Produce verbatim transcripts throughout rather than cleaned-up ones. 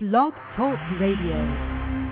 Blog Talk Radio.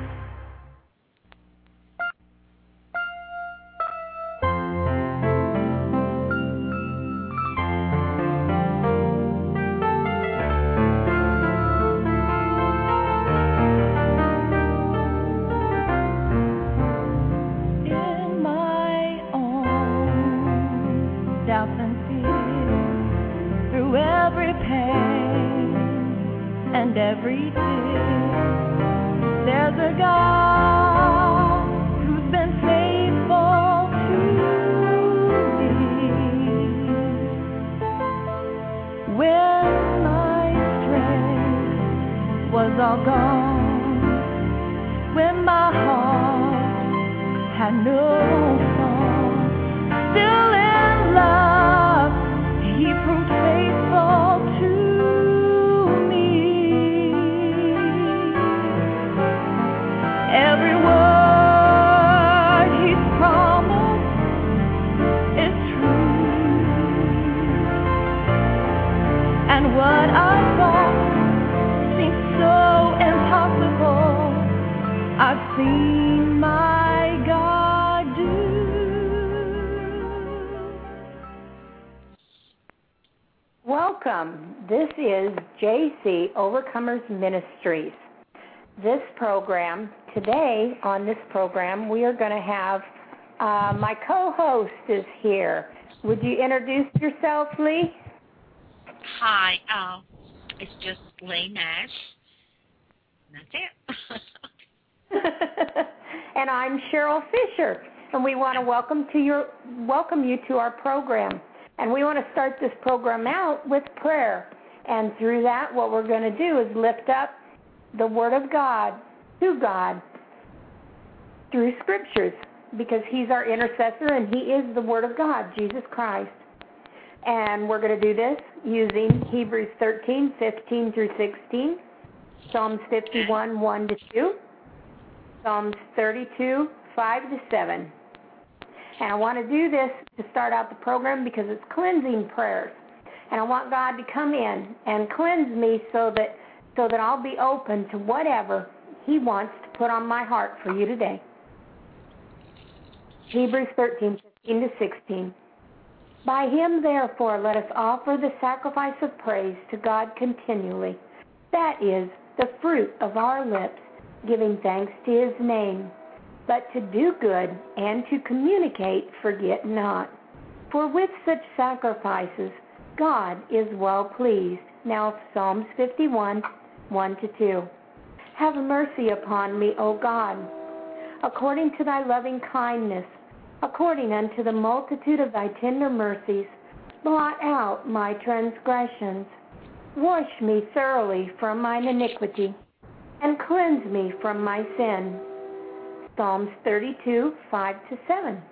Overcomers Ministries. This program, today on this program, we are going to have, uh, my co-host is here. Would you introduce yourself, Lee? Hi, uh, it's just Lee Nash. That's it. And I'm Cheryl Fisher, and we want to welcome to your welcome you to our program. And we want to start this program out with prayer. And through that, what we're going to do is lift up the Word of God to God through Scriptures, because He's our intercessor and He is the Word of God, Jesus Christ. And we're going to do this using Hebrews thirteen, fifteen through sixteen, Psalms fifty-one, one to two, Psalms thirty-two, five to seven. And I want to do this to start out the program because it's cleansing prayers. And I want God to come in and cleanse me so that so that I'll be open to whatever He wants to put on my heart for you today. Hebrews thirteen, fifteen to sixteen. By Him, therefore, let us offer the sacrifice of praise to God continually. That is the fruit of our lips, giving thanks to His name. But to do good and to communicate, forget not. For with such sacrifices, God is well pleased. Now Psalms fifty-one, one to two. Have mercy upon me, O God, according to thy loving kindness, according unto the multitude of thy tender mercies, blot out my transgressions. Wash me thoroughly from mine iniquity, and cleanse me from my sin. Psalms thirty-two, five to seven.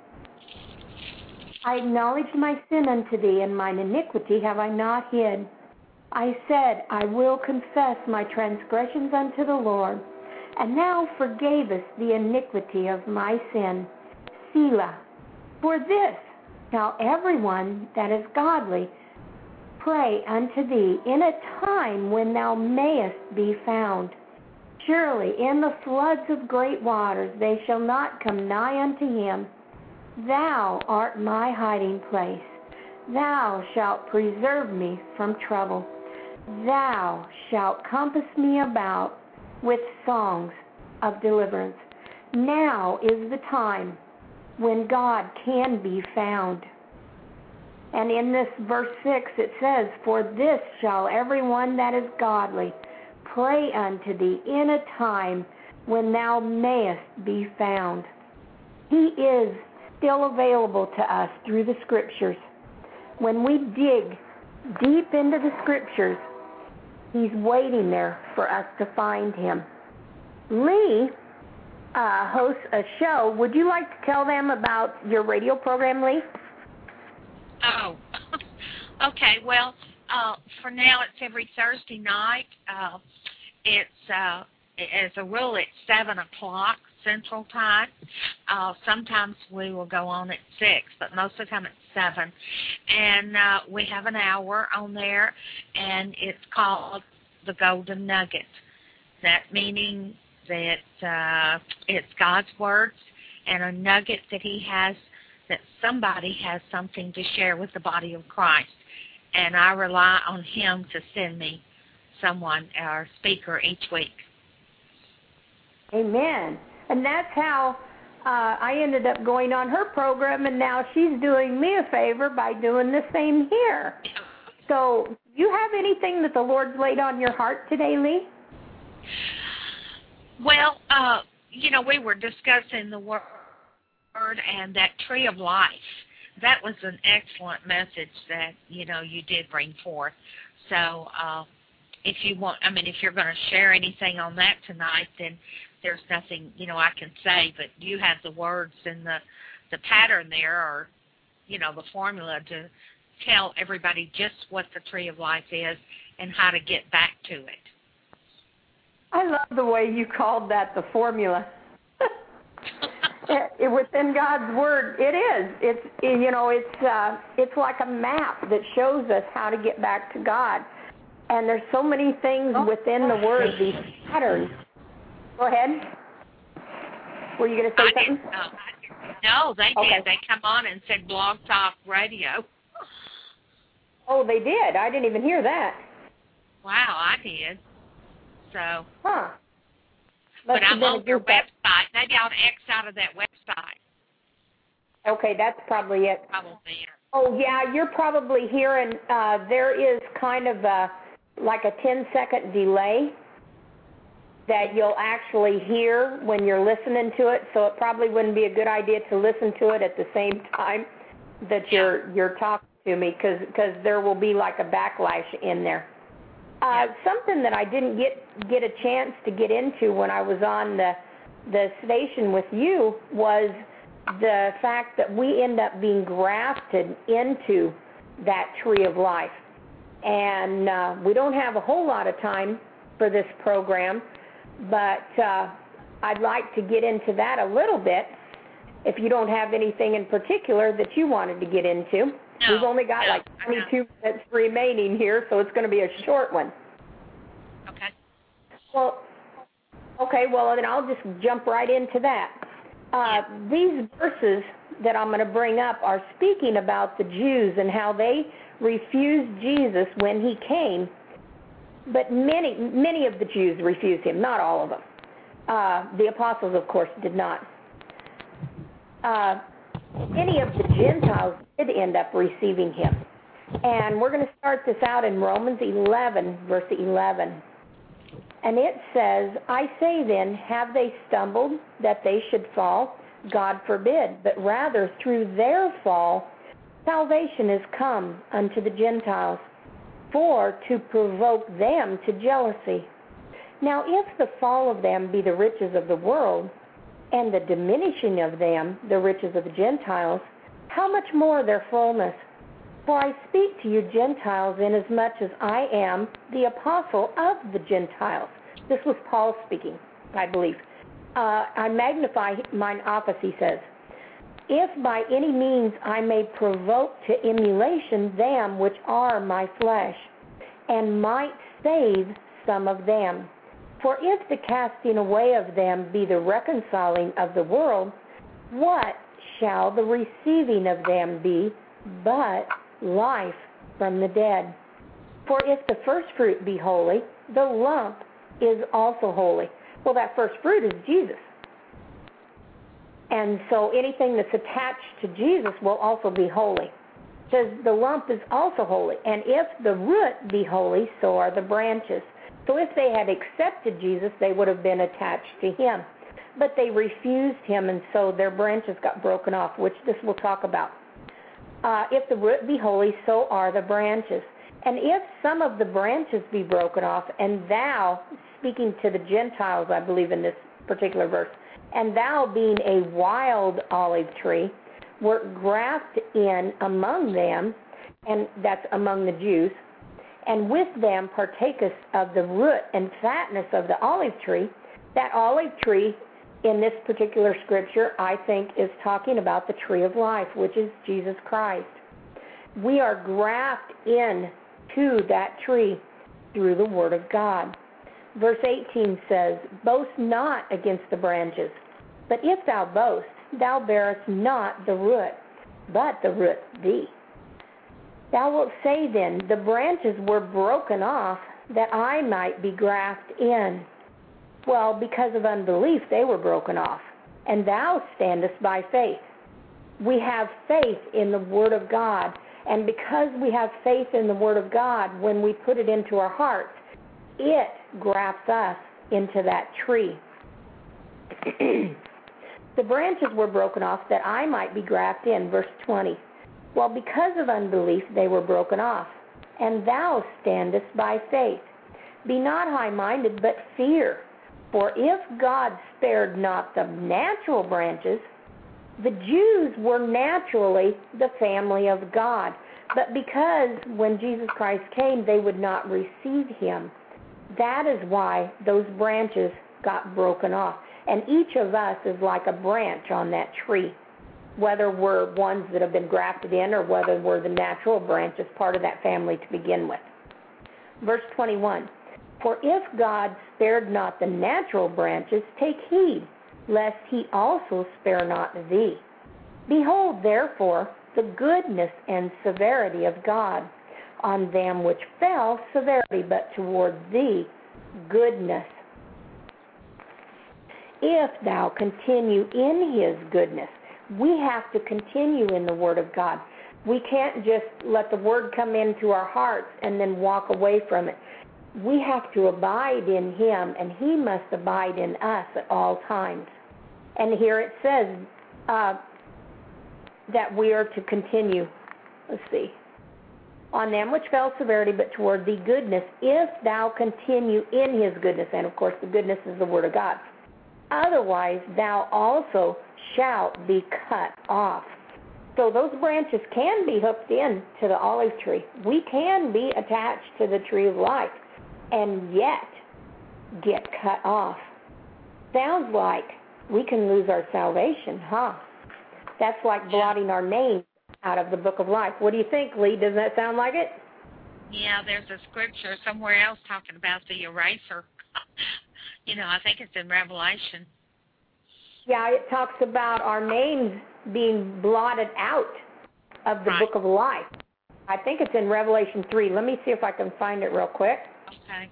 I acknowledged my sin unto thee, and mine iniquity have I not hid. I said, I will confess my transgressions unto the Lord, and thou forgavest the iniquity of my sin. Selah. For this shall everyone that is godly pray unto thee in a time when thou mayest be found. Surely in the floods of great waters they shall not come nigh unto him. Thou art my hiding place. Thou shalt preserve me from trouble. Thou shalt compass me about with songs of deliverance. Now is the time when God can be found. And in this verse six it says, For this shall everyone that is godly pray unto thee in a time when thou mayest be found. He is still available to us through the Scriptures. When we dig deep into the Scriptures, He's waiting there for us to find Him. Lee uh, hosts a show. Would you like to tell them about your radio program, Lee? Oh, okay. Well, uh, for now, it's every Thursday night. Uh, it's, uh, as a rule, it's seven o'clock. Central Time. Uh, sometimes we will go on at six, but most of the time it's seven. And uh, we have an hour on there, and it's called The Golden Nugget. that meaning that uh, it's God's words and a nugget that he has, that somebody has something to share with the body of Christ. And I rely on him to send me someone, our speaker, each week. Amen. And that's how uh, I ended up going on her program, and now she's doing me a favor by doing the same here. So, do you have anything that the Lord's laid on your heart today, Lee? Well, uh, you know, we were discussing the word and that tree of life. That was an excellent message that, you know, you did bring forth. So, uh, if you want, I mean, if you're going to share anything on that tonight, then there's nothing, you know, I can say, but you have the words and the, the pattern there, or, you know, the formula to tell everybody just what the tree of life is and how to get back to it. I love the way you called that the formula. it, it, within God's Word, it is. It's, you know, it's, uh, it's like a map that shows us how to get back to God. And there's so many things within the Word, these patterns. Go ahead. Were you going to say I something? Uh, no, they okay. did. They come on and said Blog Talk Radio. Oh, they did? I didn't even hear that. Wow, I did. So, huh. But I'm on their website. Maybe I'll X out of that website. Okay, that's probably it. Probably. Oh, yeah, you're probably hearing, uh, there is kind of a, like a ten-second delay that you'll actually hear when you're listening to it, so it probably wouldn't be a good idea to listen to it at the same time that you're you're talking to me, because because there will be like a backlash in there. Uh, something that I didn't get get a chance to get into when I was on the the station with you was the fact that we end up being grafted into that tree of life. And uh, we don't have a whole lot of time for this program, but uh, I'd like to get into that a little bit if you don't have anything in particular that you wanted to get into. No, We've only got no, like twenty-two minutes remaining here, so it's going to be a short one. Okay. Well, okay, well, then I'll just jump right into that. Uh, these verses that I'm going to bring up are speaking about the Jews and how they refused Jesus when he came, but many, many of the Jews refused him, not all of them. Uh, the apostles, of course, did not. Uh, many of the Gentiles did end up receiving him. And we're going to start this out in Romans eleven, verse eleven. And it says, I say then, have they stumbled that they should fall? God forbid. But rather through their fall, salvation is come unto the Gentiles, for to provoke them to jealousy. Now if the fall of them be the riches of the world, and the diminishing of them the riches of the Gentiles, how much more their fullness? For I speak to you Gentiles, inasmuch as I am the apostle of the Gentiles. This was Paul speaking, I believe. Uh, I magnify mine office, he says. If by any means I may provoke to emulation them which are my flesh, and might save some of them. For if the casting away of them be the reconciling of the world, what shall the receiving of them be but life from the dead? For if the first fruit be holy, the lump is also holy. Well, that first fruit is Jesus. And so anything that's attached to Jesus will also be holy. It says the lump is also holy. And if the root be holy, so are the branches. So if they had accepted Jesus, they would have been attached to him. But they refused him, and so their branches got broken off, which this will talk about. Uh, if the root be holy, so are the branches. And if some of the branches be broken off, and thou, speaking to the Gentiles, I believe in this particular verse, and thou being a wild olive tree, wert grafted in among them, and that's among the Jews, and with them partakest of the root and fatness of the olive tree. That olive tree in this particular scripture, I think, is talking about the tree of life, which is Jesus Christ. We are grafted in to that tree through the Word of God. Verse eighteen says, boast not against the branches, but if thou boast, thou bearest not the root, but the root thee. Thou wilt say then, the branches were broken off, that I might be grafted in. Well, because of unbelief, they were broken off, and thou standest by faith. We have faith in the Word of God, and because we have faith in the Word of God, when we put it into our hearts, it grafts us into that tree. The branches were broken off that I might be grafted in, verse twenty. Well, because of unbelief, they were broken off, and thou standest by faith. Be not high-minded, but fear. For if God spared not the natural branches, the Jews were naturally the family of God. But because when Jesus Christ came, they would not receive him, that is why those branches got broken off. And each of us is like a branch on that tree, whether we're ones that have been grafted in or whether we're the natural branches, part of that family to begin with. Verse twenty-one, for if God spared not the natural branches, take heed, lest he also spare not thee. Behold, therefore, the goodness and severity of God. On them which fell, severity, but toward thee, goodness. If thou continue in his goodness, we have to continue in the Word of God. We can't just let the Word come into our hearts and then walk away from it. We have to abide in him, and he must abide in us at all times. And here it says uh, that we are to continue. Let's see. On them which fell severity, but toward thee goodness, if thou continue in his goodness. And, of course, the goodness is the Word of God. Otherwise, thou also shalt be cut off. So those branches can be hooked in to the olive tree. We can be attached to the tree of life and yet get cut off. Sounds like we can lose our salvation, huh? That's like blotting our name out of the book of life. What do you think, Lee? Does that sound like it? Yeah, there's a scripture somewhere else talking about the eraser. You know, I think it's in Revelation. Yeah, it talks about our names being blotted out of the right. book of life. I think it's in Revelation three. Let me see if I can find it real quick. Okay.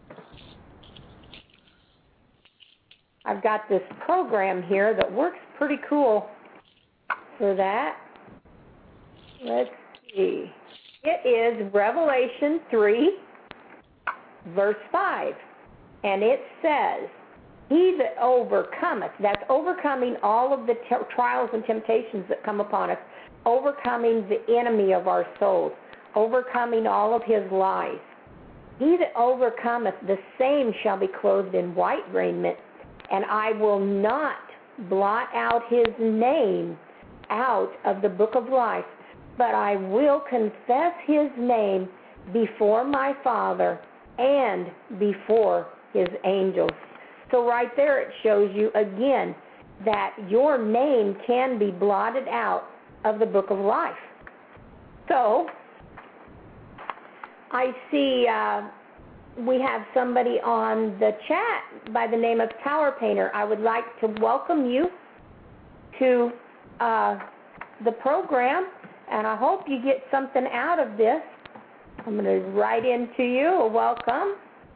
I've got this program here that works pretty cool for that. Let's see. It is Revelation three, verse five. And it says, he that overcometh, that's overcoming all of the t- trials and temptations that come upon us, overcoming the enemy of our souls, overcoming all of his lies. He that overcometh, the same shall be clothed in white raiment, and I will not blot out his name out of the book of life, but I will confess his name before my Father and before his angels. So right there it shows you again that your name can be blotted out of the book of life. So I see uh, we have somebody on the chat by the name of Tower Painter. I would like to welcome you to uh, the program, and I hope you get something out of this. I'm going to write into you a welcome.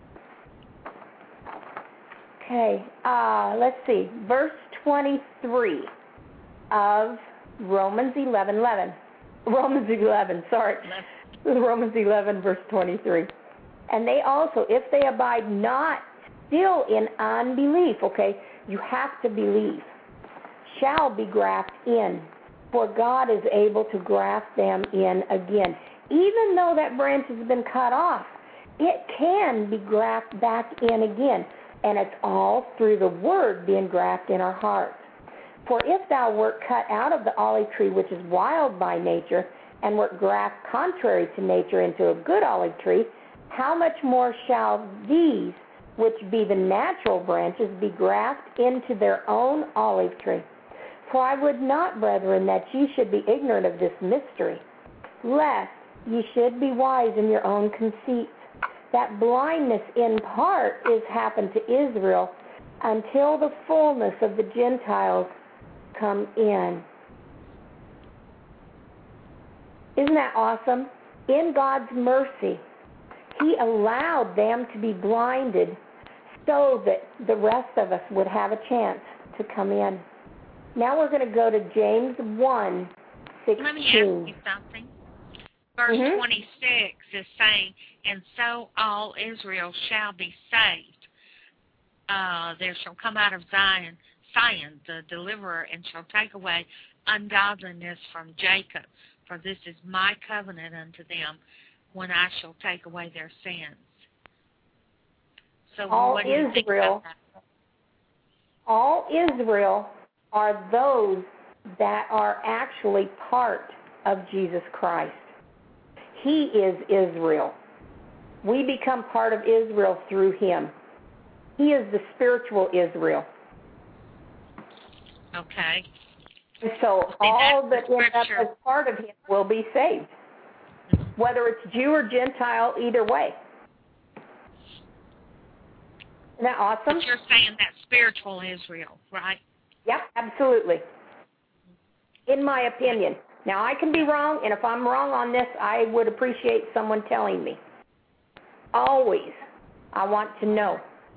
Okay, uh, let's see, verse twenty-three of Romans eleven eleven. Romans eleven, sorry. Romans eleven, verse twenty-three. And they also, if they abide not still in unbelief, okay, you have to believe, shall be grafted in, for God is able to graft them in again. Even though that branch has been cut off, it can be grafted back in again. And it's all through the Word being grafted in our hearts. For if thou wert cut out of the olive tree, which is wild by nature, and wert grafted contrary to nature into a good olive tree, how much more shall these, which be the natural branches, be grafted into their own olive tree? For I would not, brethren, that ye should be ignorant of this mystery, lest ye should be wise in your own conceits, that blindness in part is happened to Israel until the fullness of the Gentiles come in. Isn't that awesome? In God's mercy, He allowed them to be blinded so that the rest of us would have a chance to come in. Now we're going to go to James one sixteen. Let me ask you something. Verse mm-hmm. twenty-six is saying, and so all Israel shall be saved. Uh, there shall come out of Zion, Zion, the deliverer, and shall take away ungodliness from Jacob. For this is my covenant unto them, when I shall take away their sins. So all what do you think Israel, about that? All Israel are those that are actually part of Jesus Christ. He is Israel. We become part of Israel through Him. He is the spiritual Israel. Okay. And so See, all that ends up as part of Him will be saved, whether it's Jew or Gentile, either way. Isn't that awesome? But you're saying that spiritual Israel, right? Yep, absolutely. In my opinion. Now, I can be wrong, and if I'm wrong on this, I would appreciate someone telling me. Always. I want to know.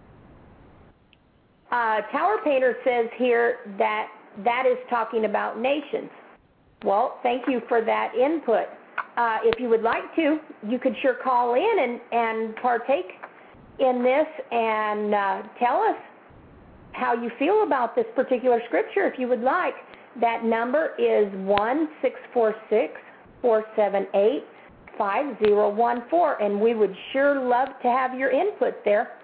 Uh, Tower Painter says here that that is talking about nations. Well, thank you for that input. Uh, if you would like to, you could sure call in and, and partake in this and uh, tell us how you feel about this particular scripture if you would like. That number is one six four six, four seven eight, five zero one four, and we would sure love to have your input there.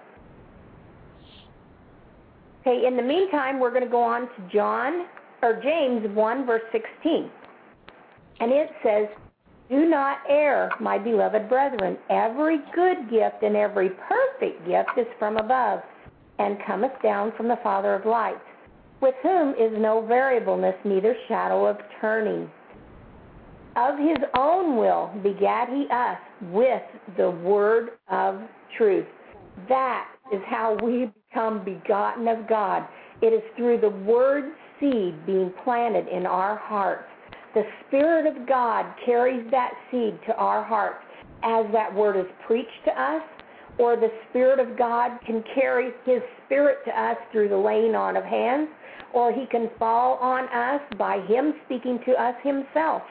Okay, in the meantime, we're going to go on to John or James one, verse sixteen. And it says, "Do not err, my beloved brethren. Every good gift and every perfect gift is from above, and cometh down from the Father of lights, with whom is no variableness, neither shadow of turning. Of His own will begat He us with the word of truth." That is how we become begotten of God. It is through the word seed being planted in our hearts. The Spirit of God carries that seed to our hearts as that word is preached to us, or the Spirit of God can carry His Spirit to us through the laying on of hands, or He can fall on us by Him speaking to us Himself.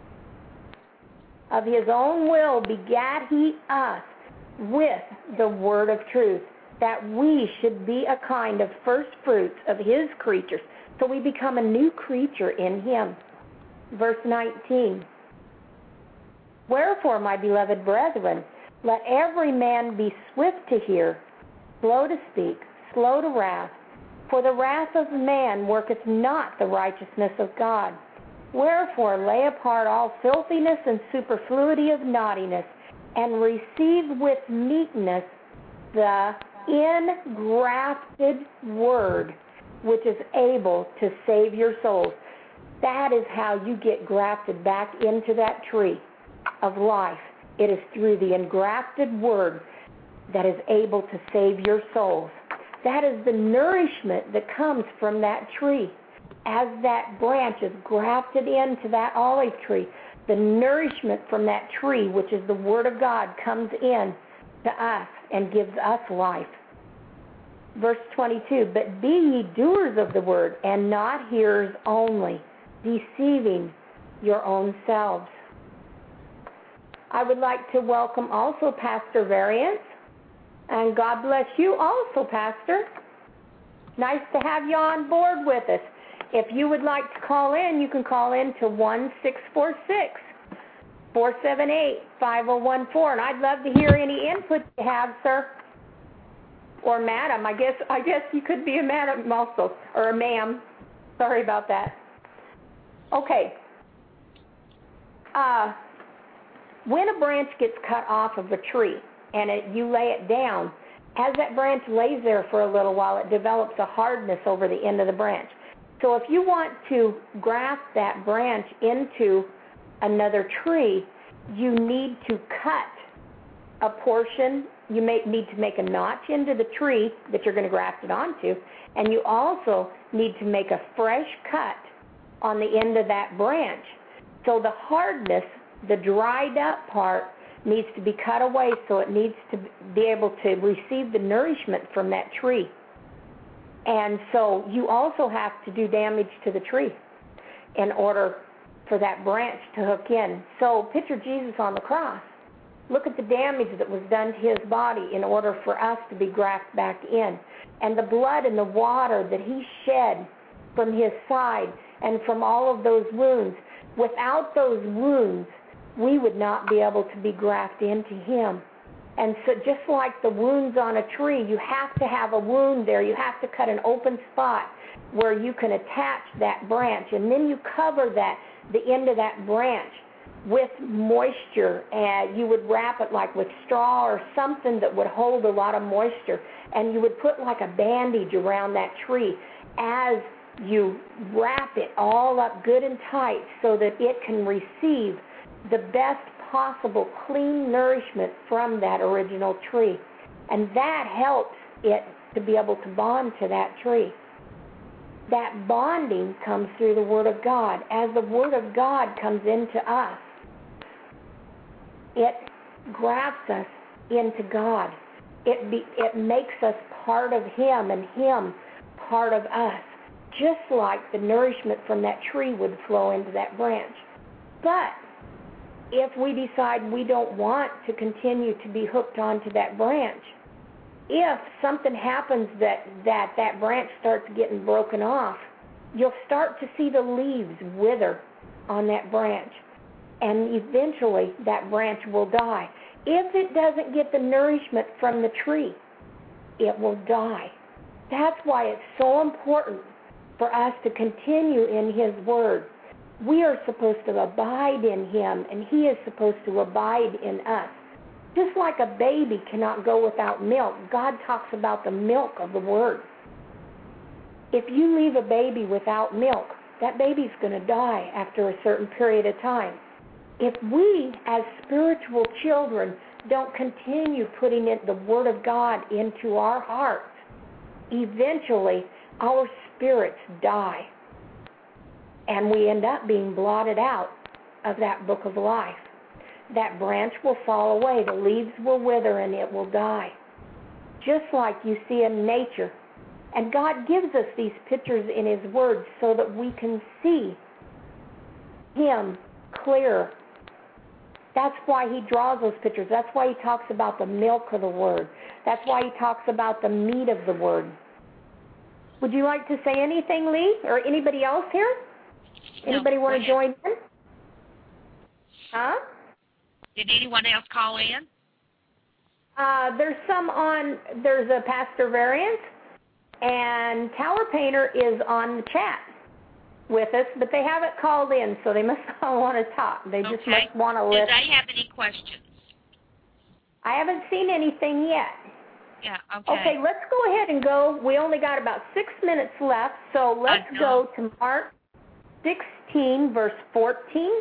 Of His own will begat He us with the word of truth, that we should be a kind of first fruits of His creatures. So we become a new creature in Him. Verse nineteen, "Wherefore, my beloved brethren, let every man be swift to hear, slow to speak, slow to wrath, for the wrath of man worketh not the righteousness of God. Wherefore lay apart all filthiness and superfluity of naughtiness, and receive with meekness the ingrafted word, which is able to save your souls." That is how you get grafted back into that tree of life. It is through the engrafted word that is able to save your souls. That is the nourishment that comes from that tree. As that branch is grafted into that olive tree, the nourishment from that tree, which is the Word of God, comes in to us and gives us life. Verse twenty-two, "But be ye doers of the word, and not hearers only, deceiving your own selves." I would like to welcome also Pastor Variance, and God bless you also, Pastor. Nice to have you on board with us. If you would like to call in, you can call in to one six four six, four seven eight, five zero one four, and I'd love to hear any input you have, sir. Or madam. I guess I guess you could be a madam also, or a ma'am. Sorry about that. Okay. Uh, when a branch gets cut off of a tree and it, you lay it down, as that branch lays there for a little while, it develops a hardness over the end of the branch. So if you want to graft that branch into another tree, you need to cut a portion, you may need to make a notch into the tree that you're going to graft it onto, and you also need to make a fresh cut on the end of that branch. So the hardness, the dried up part, needs to be cut away so it needs to be able to receive the nourishment from that tree. And so you also have to do damage to the tree in order for that branch to hook in. So picture Jesus on the cross. Look at the damage that was done to his body in order for us to be grafted back in. And the blood and the water that he shed from his side and from all of those wounds. Without those wounds, we would not be able to be grafted into him. And so just like the wounds on a tree, you have to have a wound there. You have to cut an open spot where you can attach that branch. And then you cover that, the end of that branch with moisture, and you would wrap it like with straw or something that would hold a lot of moisture, and you would put like a bandage around that tree as you wrap it all up good and tight so that it can receive the best possible clean nourishment from that original tree. And that helps it to be able to bond to that tree. That bonding comes through the Word of God. As the Word of God comes into us, it grafts us into God. It, be, it makes us part of him and him part of us, just like the nourishment from that tree would flow into that branch. But if we decide we don't want to continue to be hooked onto that branch, if something happens that that, that branch starts getting broken off, you'll start to see the leaves wither on that branch. And eventually that branch will die. If it doesn't get the nourishment from the tree, it will die. That's why it's so important for us to continue in his word. We are supposed to abide in him, and he is supposed to abide in us. Just like a baby cannot go without milk, God talks about the milk of the word. If you leave a baby without milk, that baby's going to die after a certain period of time. If we, as spiritual children, don't continue putting in the Word of God into our hearts, eventually our spirits die, and we end up being blotted out of that book of life. That branch will fall away, the leaves will wither, and it will die, just like you see in nature. And God gives us these pictures in his Word so that we can see him clearer. That's why he draws those pictures. That's why he talks about the milk of the Word. That's why he talks about the meat of the Word. Would you like to say anything, Lee, or anybody else here? Anybody no, want to join in? Huh? Did anyone else call in? Uh, there's some on, there's a Pastor Variant, and Tower Painter is on the chat with us, but they haven't called in, so they must not want to talk. They just okay. must want to listen. Do they have any questions? I haven't seen anything yet. Yeah, okay. Okay, let's go ahead and go. We only got about six minutes left, so let's go to Mark sixteen, verse fourteen.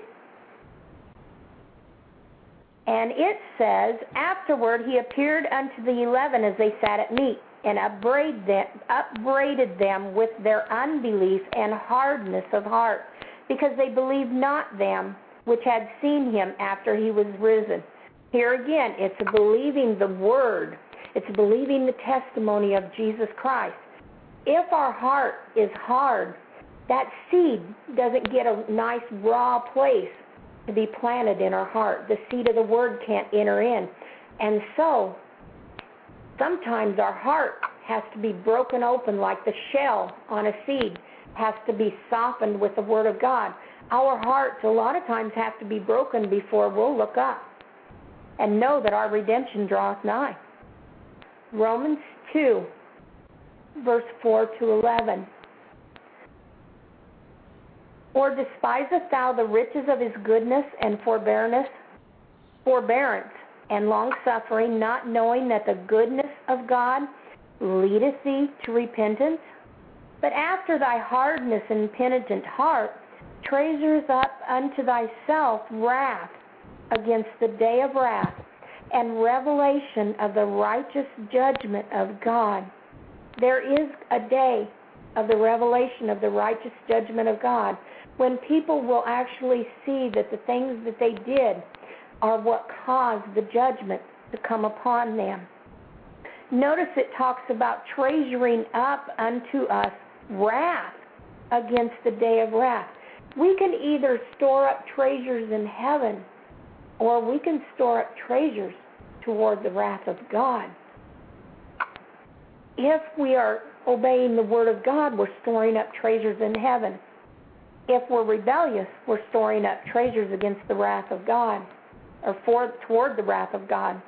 And it says, afterward he appeared unto the eleven as they sat at meat, and upbraided them, upbraided them with their unbelief and hardness of heart, because they believed not them which had seen him after he was risen. Here again, it's believing the word. It's believing the testimony of Jesus Christ. If our heart is hard, that seed doesn't get a nice raw place to be planted in our heart. The seed of the word can't enter in. And so sometimes our heart has to be broken open like the shell on a seed has to be softened with the Word of God. Our hearts a lot of times have to be broken before we'll look up and know that our redemption draweth nigh. Romans two, verse four to eleven. Or despiseth thou the riches of his goodness and forbearance, forbearance and long-suffering, not knowing that the goodness of God leadeth thee to repentance? But after thy hardness and penitent heart treasures up unto thyself wrath against the day of wrath, and revelation of the righteous judgment of God. There is a day of the revelation of the righteous judgment of God when people will actually see that the things that they did are what caused the judgment to come upon them. Notice it talks about treasuring up unto us wrath against the day of wrath. We can either store up treasures in heaven or we can store up treasures toward the wrath of God. If we are obeying the Word of God, we're storing up treasures in heaven. If we're rebellious, we're storing up treasures against the wrath of God, or for, toward the wrath of God.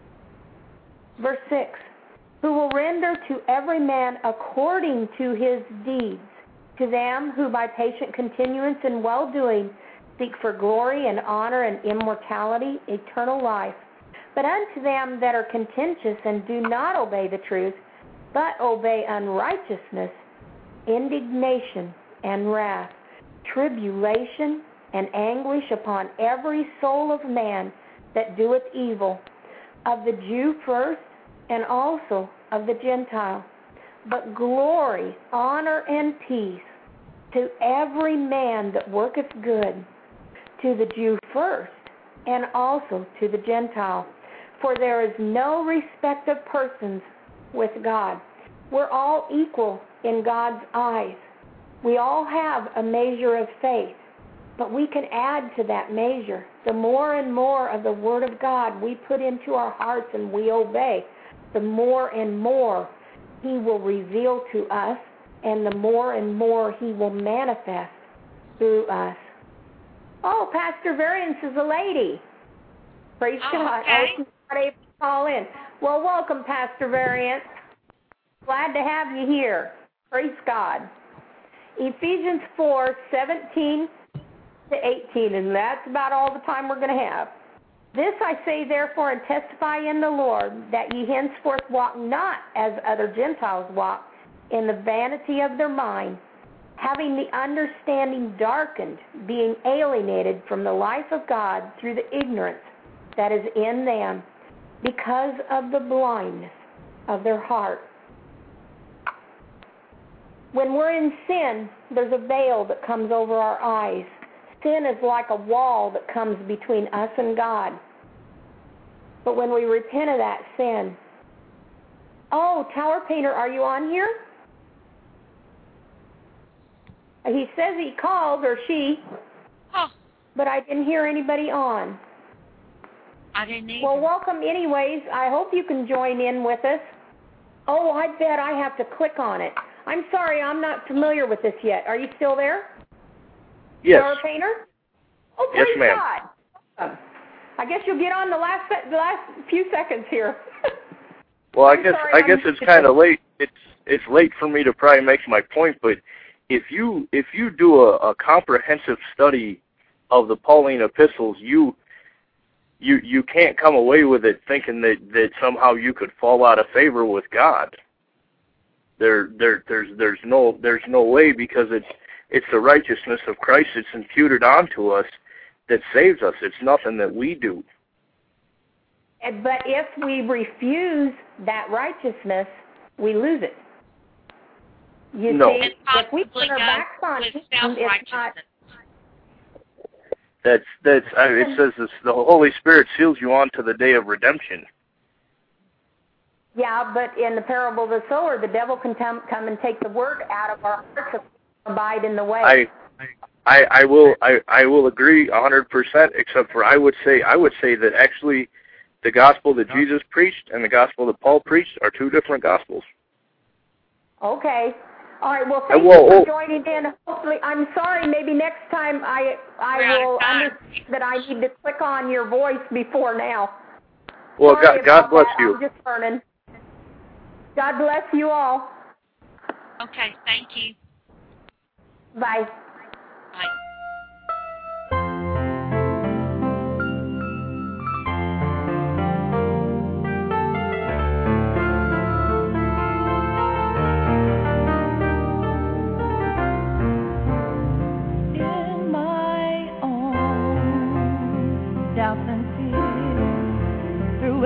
Verse six, who will render to every man according to his deeds, to them who by patient continuance in well-doing seek for glory and honor and immortality, eternal life. But unto them that are contentious and do not obey the truth, but obey unrighteousness, indignation and wrath, tribulation and anguish upon every soul of man that doeth evil, of the Jew first, and also of the Gentile. But glory, honor, and peace to every man that worketh good, to the Jew first, and also to the Gentile. For there is no respect of persons with God. We're all equal in God's eyes. We all have a measure of faith, but we can add to that measure. The more and more of the Word of God we put into our hearts and we obey, the more and more He will reveal to us, and the more and more He will manifest through us. Oh, Pastor Variance is a lady. Praise oh, God. Okay. Oh, she's not able to call in. Well, welcome, Pastor Variance. Glad to have you here. Praise God. Ephesians four, seventeen to eighteen, and that's about all the time we're going to have. This I say, therefore, and testify in the Lord, that ye henceforth walk not as other Gentiles walk, in the vanity of their mind, having the understanding darkened, being alienated from the life of God through the ignorance that is in them, because of the blindness of their heart. When we're in sin, there's a veil that comes over our eyes. Sin is like a wall that comes between us and God. But when we repent of that sin, oh, Tower Painter, are you on here? He says he called, or she, Oh, but I didn't hear anybody on. I didn't either. Well, welcome anyways. I hope you can join in with us. Oh, I bet I have to click on it. I'm sorry, I'm not familiar with this yet. Are you still there? Yes. Tower Painter? Oh, Yes, praise ma'am. God. Welcome. I guess you'll get on the last the last few seconds here. Well, I I'm guess sorry, I I'm guess it's kind of late. It's it's late for me to probably make my point, but if you if you do a, a comprehensive study of the Pauline epistles, you you you can't come away with it thinking that, that somehow you could fall out of favor with God. There there there's there's no there's no way, because it's it's the righteousness of Christ that's imputed onto us that saves us. It's nothing that we do. But if we refuse that righteousness, we lose it. You No. see, It if we possibly put our goes backs on with Him, it's not. self-righteousness. That's that's uh, it says this, the Holy Spirit seals you on to the day of redemption. Yeah, but in the parable of the sower, the devil can come, come and take the word out of our hearts if we abide in the way. I I, I will I, I will agree a hundred percent, except for I would say I would say that actually the gospel that Jesus preached and the gospel that Paul preached are two different gospels. Okay. All right. Well, thank well, you for oh. joining in. Hopefully, I'm sorry. Maybe next time I I We're out of will time. understand that I need to click on your voice before now. Well, Sorry God, God about bless that. you. I'm just learning. God bless you all. Okay, thank you. Bye. Bye. In my own doubts and fears, through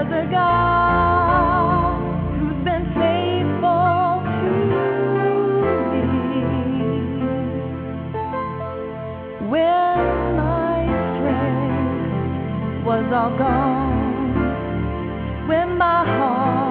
There's a God who's been faithful to me. When my strength was all gone, when my heart